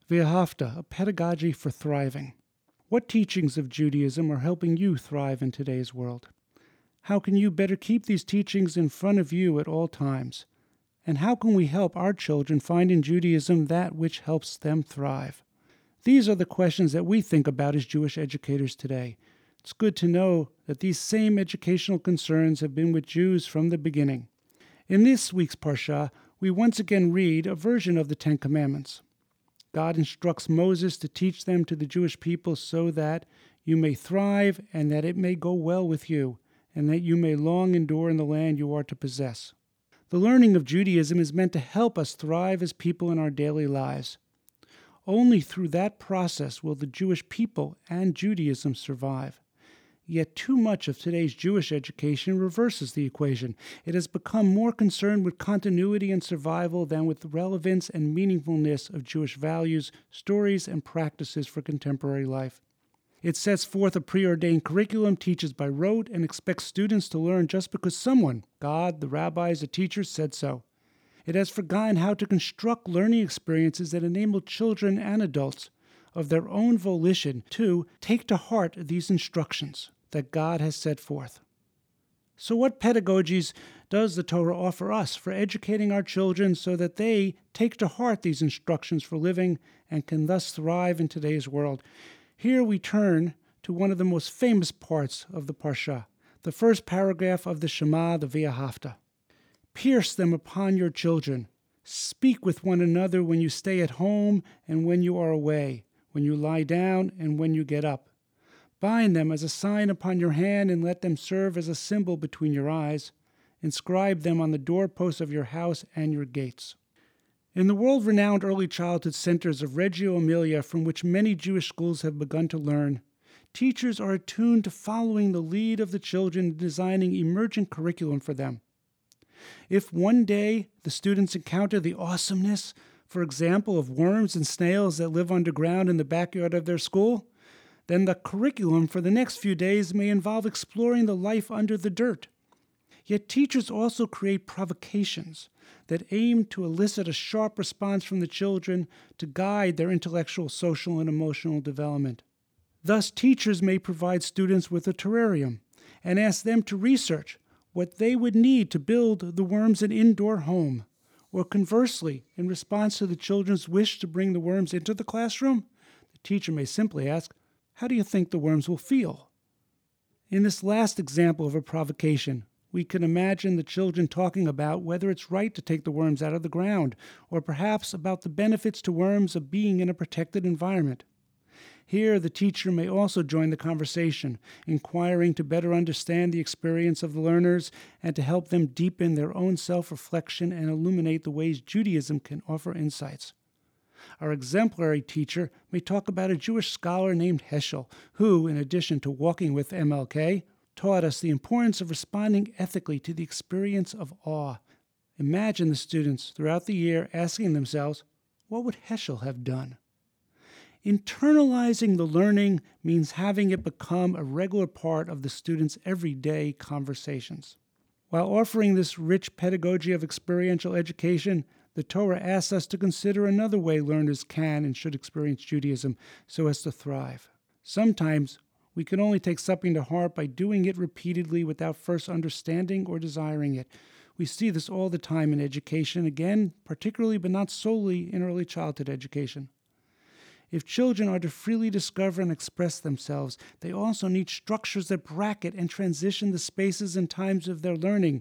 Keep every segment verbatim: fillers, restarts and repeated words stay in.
Ve'ahavta, a pedagogy for thriving. What teachings of Judaism are helping you thrive in today's world? How can you better keep these teachings in front of you at all times? And how can we help our children find in Judaism that which helps them thrive? These are the questions that we think about as Jewish educators today. It's good to know that these same educational concerns have been with Jews from the beginning. In this week's Parsha, we once again read a version of the Ten Commandments. God instructs Moses to teach them to the Jewish people so that you may thrive and that it may go well with you, and that you may long endure in the land you are to possess. The learning of Judaism is meant to help us thrive as people in our daily lives. Only through that process will the Jewish people and Judaism survive. Yet too much of today's Jewish education reverses the equation. It has become more concerned with continuity and survival than with the relevance and meaningfulness of Jewish values, stories, and practices for contemporary life. It sets forth a preordained curriculum, teaches by rote, and expects students to learn just because someone, God, the rabbis, the teachers, said so. It has forgotten how to construct learning experiences that enable children and adults of their own volition to take to heart these instructions that God has set forth. So what pedagogies does the Torah offer us for educating our children so that they take to heart these instructions for living and can thus thrive in today's world? Here we turn to one of the most famous parts of the Parsha, the first paragraph of the Shema, the Ve'ahavta. Pierce them upon your children. Speak with one another when you stay at home and when you are away, when you lie down and when you get up. Bind them as a sign upon your hand and let them serve as a symbol between your eyes. Inscribe them on the doorposts of your house and your gates. In the world-renowned early childhood centers of Reggio Emilia, from which many Jewish schools have begun to learn, teachers are attuned to following the lead of the children in designing emergent curriculum for them. If one day the students encounter the awesomeness, for example, of worms and snails that live underground in the backyard of their school, then the curriculum for the next few days may involve exploring the life under the dirt. Yet teachers also create provocations that aim to elicit a sharp response from the children to guide their intellectual, social, and emotional development. Thus, teachers may provide students with a terrarium and ask them to research what they would need to build the worms an indoor home. Or conversely, in response to the children's wish to bring the worms into the classroom, the teacher may simply ask, "How do you think the worms will feel?" In this last example of a provocation, we can imagine the children talking about whether it's right to take the worms out of the ground, or perhaps about the benefits to worms of being in a protected environment. Here, the teacher may also join the conversation, inquiring to better understand the experience of the learners and to help them deepen their own self-reflection and illuminate the ways Judaism can offer insights. Our exemplary teacher may talk about a Jewish scholar named Heschel, who, in addition to walking with M L K, taught us the importance of responding ethically to the experience of awe. Imagine the students throughout the year asking themselves, what would Heschel have done? Internalizing the learning means having it become a regular part of the students' everyday conversations. While offering this rich pedagogy of experiential education, the Torah asks us to consider another way learners can and should experience Judaism so as to thrive. Sometimes we can only take something to heart by doing it repeatedly without first understanding or desiring it. We see this all the time in education, again, particularly but not solely in early childhood education. If children are to freely discover and express themselves, they also need structures that bracket and transition the spaces and times of their learning.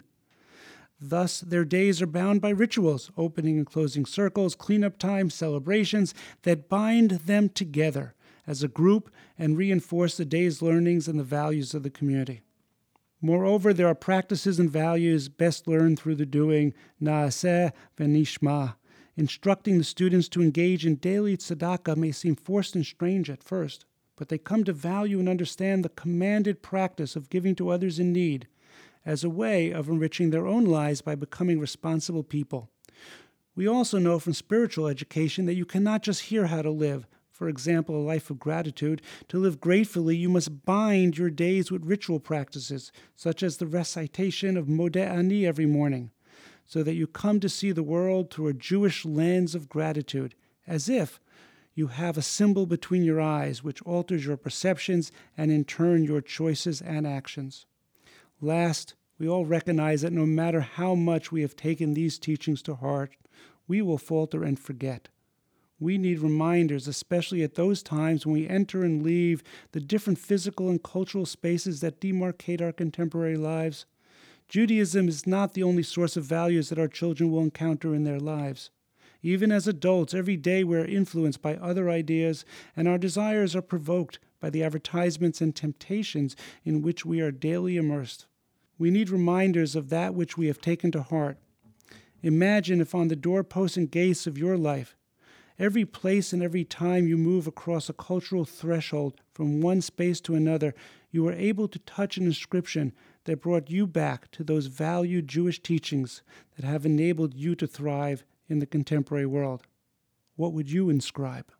Thus, their days are bound by rituals, opening and closing circles, cleanup times, celebrations that bind them together as a group and reinforce the day's learnings and the values of the community. Moreover, there are practices and values best learned through the doing, na'aseh v'nishma. Instructing the students to engage in daily tzedakah may seem forced and strange at first, but they come to value and understand the commanded practice of giving to others in need as a way of enriching their own lives by becoming responsible people. We also know from spiritual education that you cannot just hear how to live, for example, a life of gratitude. To live gratefully, you must bind your days with ritual practices, such as the recitation of Modeh Ani every morning, so that you come to see the world through a Jewish lens of gratitude, as if You have a symbol between your eyes which alters your perceptions and in turn your choices and actions. Last, we all recognize that no matter how much we have taken these teachings to heart, we will falter and forget. We need reminders, especially at those times when we enter and leave the different physical and cultural spaces that demarcate our contemporary lives. Judaism is not the only source of values that our children will encounter in their lives. Even as adults, every day we are influenced by other ideas, and our desires are provoked by the advertisements and temptations in which we are daily immersed. We need reminders of that which we have taken to heart. Imagine if on the doorposts and gates of your life, every place and every time you move across a cultural threshold from one space to another, you were able to touch an inscription that brought you back to those valued Jewish teachings that have enabled you to thrive in the contemporary world. What would you inscribe?